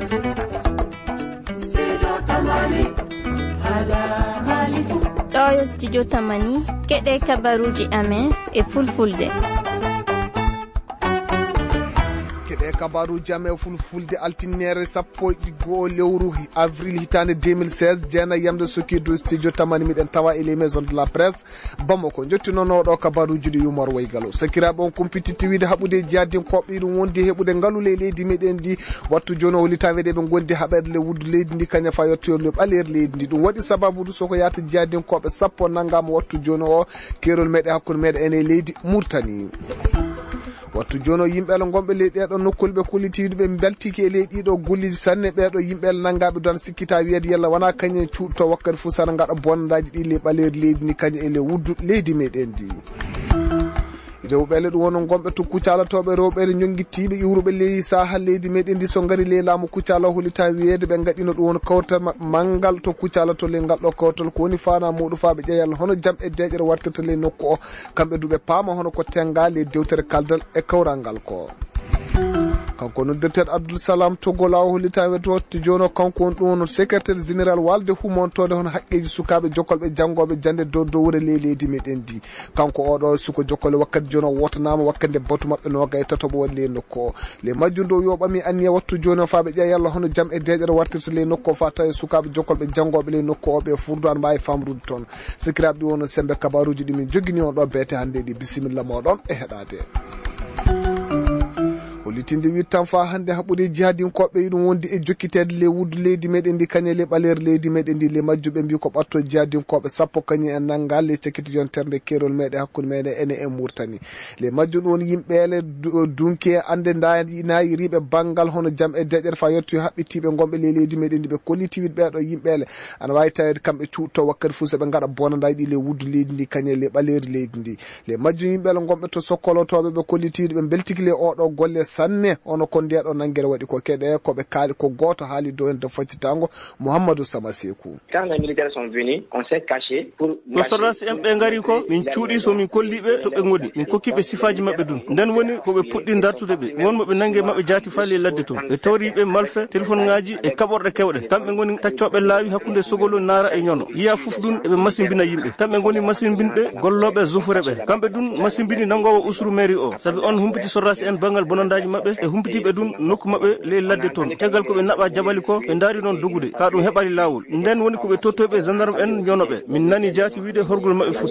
ɗo yo studio tamani keɗe kabaruji amen e fulfulde. kabaruji amen fulfulde altinere sappo e go'o lewru avril hitande 2016 jeena yamde sokkido studio tamani miɗen tawa e les maisons de la presse Bamako jottinonoɗo kabaruji ɗi Yumar Waygalo sakiraɓe on kumpititi wiide haɓude jadinkoɓe ɗum wondi heɓude ngaalule leydi meɗen ndi wattu joni o holitawede ɓe gondi haɓerle wuddu leydi ndi kaña fa yettoyorle ɓaleer leydi ndi ɗum waɗi sababu soko yata jadinkoɓe sappo naggama wattu joni o kerol meɗe hakkude meɗe ene leydi Mauritanie. wattu jono yimɓeɓe gonɓe leydi ɗeɗo nokkulɓe kullitiɗo ɓe beltiki e leydi ɗo gulliji sanne ɓeɗo yimɓeɓe nangaɓe don sikkita wiyeede yalla wona kañum cuuɗto wakkati fuu sana gaɗa bondaji ɗi le ɓaleeri leydi ni kañum ele wuddu leydi meɗen ndi rewɓele ɗum wono gonɓe to kucalatoɓe rewɓele jonguittiɓe iwruɓe leydi sahal leydi meɗen ndi so gaari le laamu kucala holita wiyeede ɓe gaɗino ɗum won kawtal manggal to kucalato le ngal ɗo kawtal ko woni fana muɗum faɓe ƴeeyal hono jam e deƴere wartirta le nokku o kamɓe duɓe paama hono ko tenga le dewtere kaldal e kawral ngal ko kanko noddirteɗo Abdoul Salam Toggolaw hollitaɓe to jono kanko on ɗum secrétaire général walde humontode hono haqqeji sukaɓe jokkolɓe janggoɓe jande dow wure leydi meɗen ndi kanko oɗo suko jokkole wakkati joni o wotanama wakkande batu mabɓe noga e tatoɓo won le nokku o le majjum dow yoɓami anniya wattu joni o faɓe ƴeeya yalla hono jaam e deƴere wartirta le nokku o fa tawi sukaɓe jokkolɓe janggoɓe le nokku o ɓe furdu an mbawi famrude toon sikiraɓe ɗi wono sembe kabaruji ɗi min joguini on ɗo beete hande ɗi bisimilla moɗon e heɗade hollitinde wittan fa hande haɓude jihadinkoɓe ɗum wondi e jokkitede le wuddu leydi meɗen ndi kañe le ɓaleer leydi meɗen ndi le majjuɓe mbi ko ɓatto jihadinkoɓe sappo kañum en nanggal le cakkiti yonterde kerol meɗen hakkude meɗen ene e Mauritanie le majjum ɗum woni yimɓele dunke ande nayiriɓe banggal hono jaam e deƴere fa yetto haɓɓitiɓe gonɓe le leydi meɗen ndi ɓe kollitiwiɗe ɓeɗo yimɓele ana wawi tawede kamɓe cuutto wakkati fuu soɓe gaɗa bonadaji ɗi le wuddu leydi ndi kañe le ɓaleeri leydi ndi le majjum yimɓele gonɓe to sokkolotoɓe ɓe kollitiwiɗe ɓe beltiki le oɗo golle sanne ono ko ndeɗo nangguere waɗi ko keɗe koɓe kaali ko goto haali dow en de faccitango Mouhamadou Sama Sekou. Quand les militaires sont venus, on s'est caché pour no sorras en ɓe ngari ko min cuuɗi so min kolliɓe to ɓe godi min kokkiɓe sifaji mabɓe dun nden woni koɓe puɗɗi dartude ɓe wonmo ɓe nangge mabɓe jaati faali ladde toon ɓe tawriɓe malfe téléphone ngaji e kaɓorɗe kewɗe kamɓe goni taccoɓe laawi hakkude sogolo nara e ñono yiya foof dun eɓe masimbina yimɓe kamɓe goni masimbinɓe golloɓe zufreɓe kamɓe dun masimbini nangowo usru mairie o saabi on humpiti sorras en bangal bonandaji mabɓe e humpitiɓe dun nokku mabɓe le ladde toon tegal koɓe naɓa jabali ko ɓe daari noon dogude ka ɗum heɓali lawol nden woni koɓe tottoɓe gendarme en ñonoɓe min nani jaati wiide horgol mabɓe fut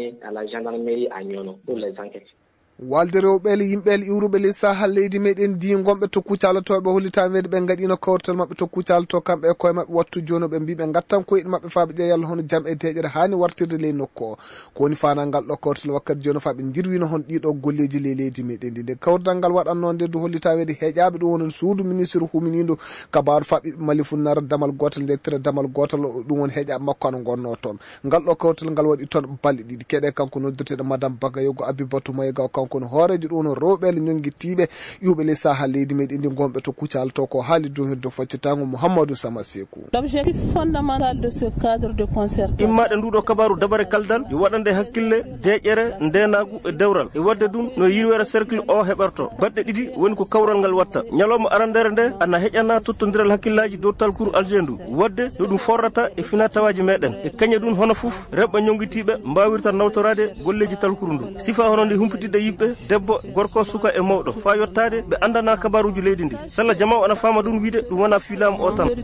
walde rewɓele yimɓele iwruɓe le sahal leydi meɗen ndi gonɓe to kucalatoɓe hollitawede ɓe gaɗino kawtal mabɓe to kucalato kamɓe e koye mabɓe wattu joni ɓe mbi ɓe gattan koyɗe mabɓe faɓe ƴeeya yalla hono jaam e deƴere hani wartirde le nokku o ko woni fanal ɗo kawtal wakkati joni faɓe dirwino hon ɗiɗo golleji le leydi meɗen ndi nde kawrdal ngal waɗanno nde du hollitawede heeƴaɓe ɗum woni suudu ministre huminiɗo kabaru faɓi malifu nara damal gotal ndettira damal gotal ɗum woni heeƴaɓe makko ano gonno toon ngal ɗo kawtal ngal waɗi toon balɗe ɗiɗi keɗe kanko noddirteɗo madame Bagayogo Abibatou Mayiga kono hoorejo ɗum no rewɓele jonguittiɓe iwɓe le sahal leydi meɗen ndi gonɓe to kucalto ko haali dow hen to faccitango Mouhamadou Sama Sekou. L'objectif fondamental de ce cadre de concertation immaɗe nduɗo kabaru dabare kaldal yo waɗande hakkille deƴƴere ndenagu e dewral e wadde ɗum no yirwere cercle o heɓerto baɗɗe ɗiɗi woni ko kawral ngal watta ñalawma arandere nde ana heƴana tottodiral hakkillaji dow talkuru algendu wadde no ɗum forrata e fina tawaji meɗen e kañe ɗum hono foof rewɓe jonguittiɓe mbawirta nawtorade golleji talkuru ndu sifa hono ndi humpitidde yimɓe debbo gorko suka e mawɗo fa yottade ɓe andana kabaruji leydi ndi salla jamaw ana fama ɗum wiide ɗum wona filamu o tan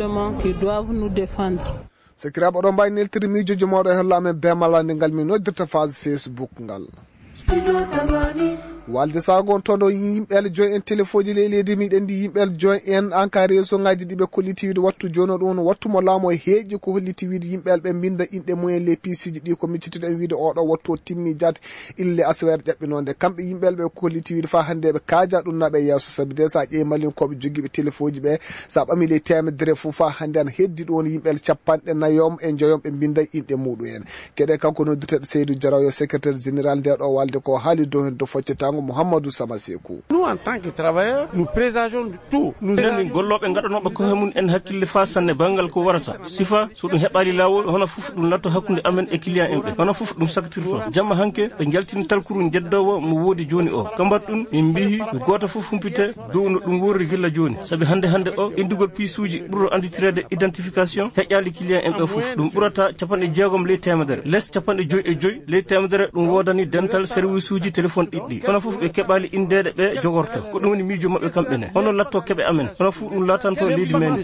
sakiraɓe oɗon mbawi neltiri miijojo mawɗo e hollame bemalande ngal min noddirta phase Facebook ngal walde sagon toon yimɓele joyi en téléphone ji leydi miɗen ndi yimɓele joyi en en ka réseau ngaji ɗiɓe kollitiwiide wattu joni ɗum wattu mo laamo heeƴi ko holliti wiide yimɓele ɓe binda inɗe mumen les pisiji ɗi ko miccitiɗen wiide oɗo wattu o timmi jaati ille aswere ƴaɓɓinode kamɓe yimɓele ɓe kollitiwiide fa hande ɓe kaaja ɗum naɓe yesso saabi de sa ƴeewi malinkoɓe joguiɓe téléphone ji ɓe sa ɓami le temedere fof fa hande an heddi ɗum woni yimɓele capanɗe nayom e joyom ɓe binda inɗe muɗum en keɗe kanko noddirteɗo Seydou Diaraw yo secrétaire général nde ɗo walde ko haali dow hen do foccetago foccitango Mouhamadou Samasekou. Nous en tant que travailleurs nous présageons de tout. Nous nen golloɓe gaɗanoɓe ko hemun en hakkille fa sanne bangal ko warata sifa so ɗum heɓali lawol hono fof ɗum latto hakkude amen e client en ɓe hono fof ɗum saktirto jamma hanke ɓe jaltini talkuru jeddowo mo woodi joni o kambat ɗum min mbihi goto fof humpite dow no ɗum worri gilla joni sabi hande o indugol piisuji ɓurɗo anditirede identification heƴƴali client en ɓe fof ɗum ɓurata 6 ley temedere less 5 ley temedere ɗum wodani dental service uji téléphone ɗiɗɗi hono fof ɓe keɓali indede ɓe jogorto ko ɗum woni miijo mabɓe kamɓene hono latto keɓe amen hono fof ɗum latanto leydi men.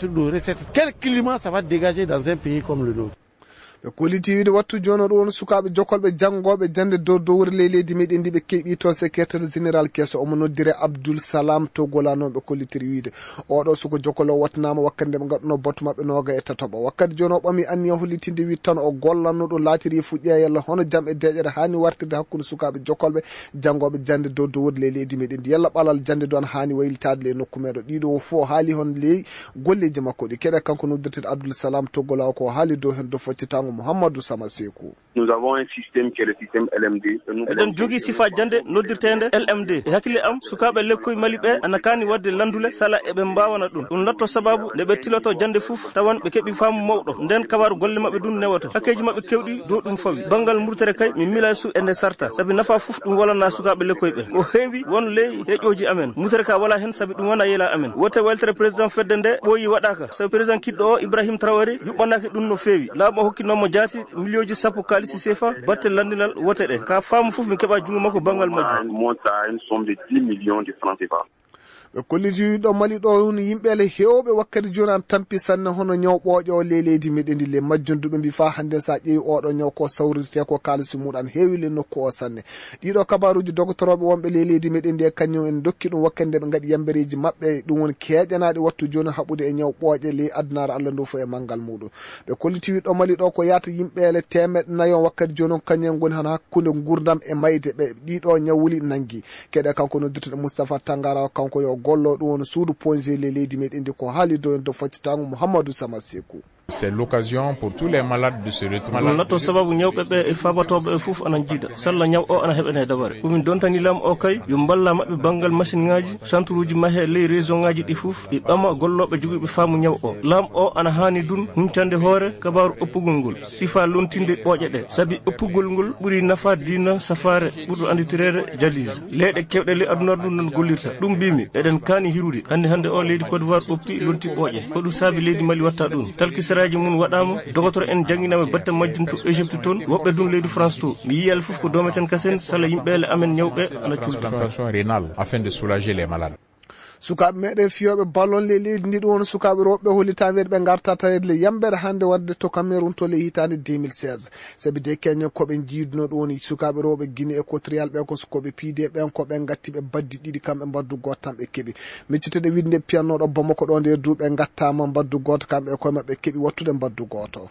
Quel climat ça va dégager dans un pays comme le nôtre? ɓe koliti wiide wattu joni ɗo on sukaɓe jokkolɓe janggoɓe jande dow dowre leydi meɗen ndi ɓe keeɓi to secrétaire général kesso omo noddire Abdoul Salam Togolano ɓe kollitiri wiide oɗo suko jokkolo wattanama wakkati ɓe gadduno bottu mabɓe 23 wakkati joni o ɓami anniya hollitinde wi tan o gollanno ɗo laatiri fuƴƴeyalla hono jam e deƴere hani wartirde hakkude sukaɓe jokkolɓe janggoɓe jande dow dowre leydi meɗen ndi yalla ɓalal jande do an hani waylitade le nokku meɗo ɗiɗo fo haali hon ley golleji makko ɗi keɗe kanko noddirteɗo Abdoul Salam Togolano ko haali dow hen do foccitango Mouhamadou Samasekou. Nous avons un système qui est le système LMD. Eɗen jogi sifa jande noddirtede LMD e hakkille am sukaɓe lekkoye mali ɓe ana kani wadde landule sala eɓe mbawana ɗum latto sababu nde ɓe tiloto jande fof tawan ɓe keeɓi faamu mawɗo nden kabaru golle mabɓe ɗum newoto hakkeji mabɓe kewɗi dow ɗum fawi bangal murtere kay min mila su ende sarta saabi nafa fof ɗum walana sukaɓe lekkoye ɓe ko heewi won ley heƴoji amen murtere ka wala hen saabi ɗum wona yeela amen wote weltere président fedde nde ɓooyi waɗaka saabi président kiɗɗo o Ibrahim Traoré yuɓɓanaki ɗum no feewi laamu o hokkinomo jaati milioji sappo kalisi CFA batte landinal wote ɗe ka faamu fof min keɓa jungo makko bangal majjum monte à une somme de 10 millions de francs CFA. ɓe kolliti ɗo mali ɗo hono yimɓele hewɓe wakkati joni an tampi sanne hono ñaw ɓooƴo o leydi meɗen ndi le majjonduɓe mbi fa hande sa ƴeewi oɗo ñaw ko sawrirte ko kalisi muɗum heewi le nokku o sanne ɗiɗo kabaruji doctoroɓe wonɓe leydi meɗen ndi e kañum en dokki ɗum wakkati nde ɓe gaɗi yambereji mabɓe ɗum woni keeƴanaɗe wattu joni haɓude e ñaw ɓooƴe ley adnare Allah ndu fo e manggal muɗum ɓe kolliti ɗo mali ɗo ko yata yimɓele 100 wakkati joni on kañum goni han hakkude gurdam e mayde ɓe ɗiɗo ñawuli nangi keɗe kanko noddirteɗo Moustapha Tangara kanko yo gollo ɗum woni suudu ponge leydi meɗen ndi ko haali do en do foccitango Mouhamadou Samasekou. C'est l'occasion pour tous les malades de se retrouver. Latto sababu ñawɓe ɓe e fabatoɓe e fof anan jiida salla ñaw o ana heɓene dabare ɗumin dontani lam o kay yo balla mabɓe bangal machine ngaji centre uji mahe ley région ngaji ɗi fof ɗi ɓama golloɓe joguiɓe faamu ñaw o lam o ana hani dun huncande hoore kabaru oppugol ngol sifa lontinde ɓooƴe ɗe saabi oppugol ngol ɓuuri nafa dina safare ɓurɗo anditirede jalise leyɗe kewɗe ley aduna ɗum non gollirta ɗum mbimi eɗen kani hirude hande o leydi Côte d'Ivoire oppi lonti ɓooƴe ko ɗum saabi leydi Mali watta ɗum talkisiraji mun waɗama docteur en jangginama batte majjum to Égypte toon woɓɓe ɗum leydi France to mi yiyal fof ko dometen kasen sala yimɓele amen ñawɓe ana culta rénale afin de soulager les malades. sukaɓe meɗen fiyoɓe ballon le leydi ndi ɗum woni sukaɓe rewɓe hollitaweɗe ɓe garta tawede le yambere hande wadde to Cameroun to le hitande 2016 saabi de keña koɓe jiiduno ɗum woni sukaɓe rewɓe Guinée équatorial ɓe ko sukoɓe piide ɓen ko ɓe gatti ɓe baddi ɗiɗi kamɓe mbaddu goto tan ɓe keeɓi micciteɗe widde piyannoɗo Bamako ɗo nde duuɓe gattama mbaddu goto kamɓe koye mabɓe keeɓi wattude mbaddu goto.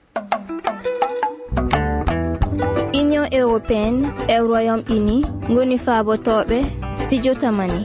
Union européenne e Royaume-Uni ngoni faabotoɓe studio tamani.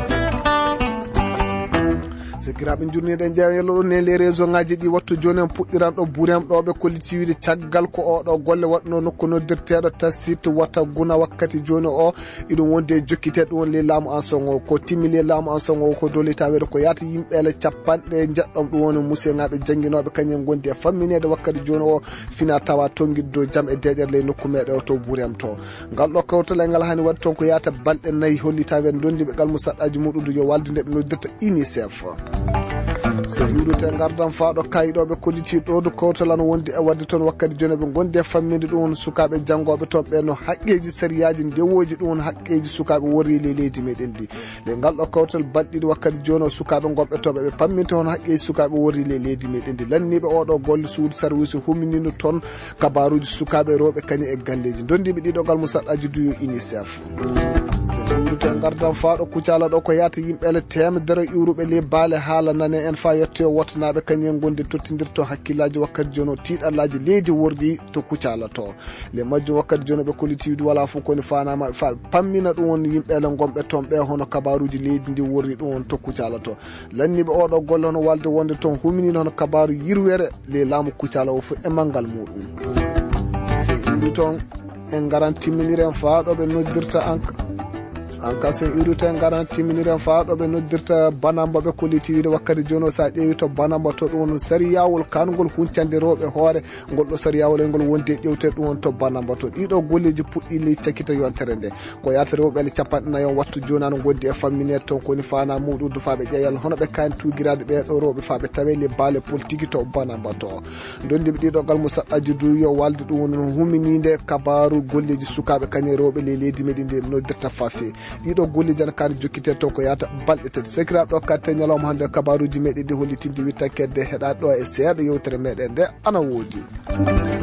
sekiraɓe jurniɗen jeeyelo ɗo ne les réseau ngaji ɗi wattu joni en puɗɗiran ɗo ɓuurem ɗo ɓe kolliti wiide caggal ko oɗo golle waɗno nokku noddirteɗo tasite wata guna wakkati joni o iɗum wonde jokkiteɗo ɗum won le laamu en son o ko timmile laamu en son o ko dolitaweɗo ko yata yimɓele capanɗe jeɗɗom ɗum woni musse ngaɓe jangguinoɓe kañum gondi e famminede wakkati joni o fina tawa tonguide dow jaam e deƴere ley nokku meɗe o to ɓuurem to ngal ɗo kawtale ngal hani waɗi toon ko yata balɗe 4 hollitaweɗe dondiɓe gal musaɗɗaji muɗum yo walde nde ɓe noddirta UNICEF so yuɗute gardan faaɗo kayiɗoɓe kolliti ɗo do kawtalan wondi e wadde toon wakkati joni ɓe gondi e famminde ɗum won sukaɓe janggoɓe toon ɓe no haqqeji sériyaji ndewoji ɗum won haqqeji sukaɓe worri le leydi meɗen ndi le ngal ɗo kawtal balɗiɗi wakkati joni o sukaɓe gonɓe toon ɓe pamminte hono haqqeji sukaɓe worri le leydi meɗen ndi lanniɓe oɗo golle suudu service huminino toon kabaruji sukaɓe rewɓe kañum e galleji dondiɓe ɗiɗogal musaɗɗaji duyo UNICEF yuɗute gardan faaɗo kucala ɗo ko yata yimɓele temedere iwruɓe le baale haala nane en fa yetto wottanaɓe kañum gonde tottidirto hakkillaji wakkati joni o tiiɗallaji leydi worgi to kucala to le majjum wakkati joni ɓe kollitiwide wala fof koni fanama fa pammina ɗum won yimɓele gonɓe toon ɓe hono kabaruji leydi ndi worri ɗum won to kucala to lanniɓe oɗo golle hono walde wonde toon huminino hono kabaru yirwere le laamu kucala o fof e manggal muɗum se indi toon en garan timminiren faaɗoɓe noddirta an kaso irute garanti miniren faado be noddirta banamba be koliti wiide wakkati jono sa ƴeewi to banamba to ɗum sariyawol kangol huncande rewɓe hoore ngol ɗo sariyawol e ngol wonde ƴewte ɗum to banamba to ɗiɗo golleji puɗɗi ley cakkita yontere nde ko yata rewɓe ele capanɗe wattu joni ano gondi e famminere ton koni fana muɗum du faaɓe ƴeeyal hono ɓe kani tugirade ɓeɗo rewɓe faaɓe tawe le baale politique to banamba to dondiɓe ɗiɗogal musaɗɗaji du yo walde ɗum woni huminide kabaru golleji sukaɓe kañum rewɓe ley leydi meɗen ndi noddirta fafe ɗiɗo golleji ana kani jokkite to ko yata balɗe tati sekiraɓe ɗo katte ñalawma hande kabaruji meɗen ɗi hollitinde wittakedde heɗade ɗo e seeɗa yewtere meɗen nde ana woodi.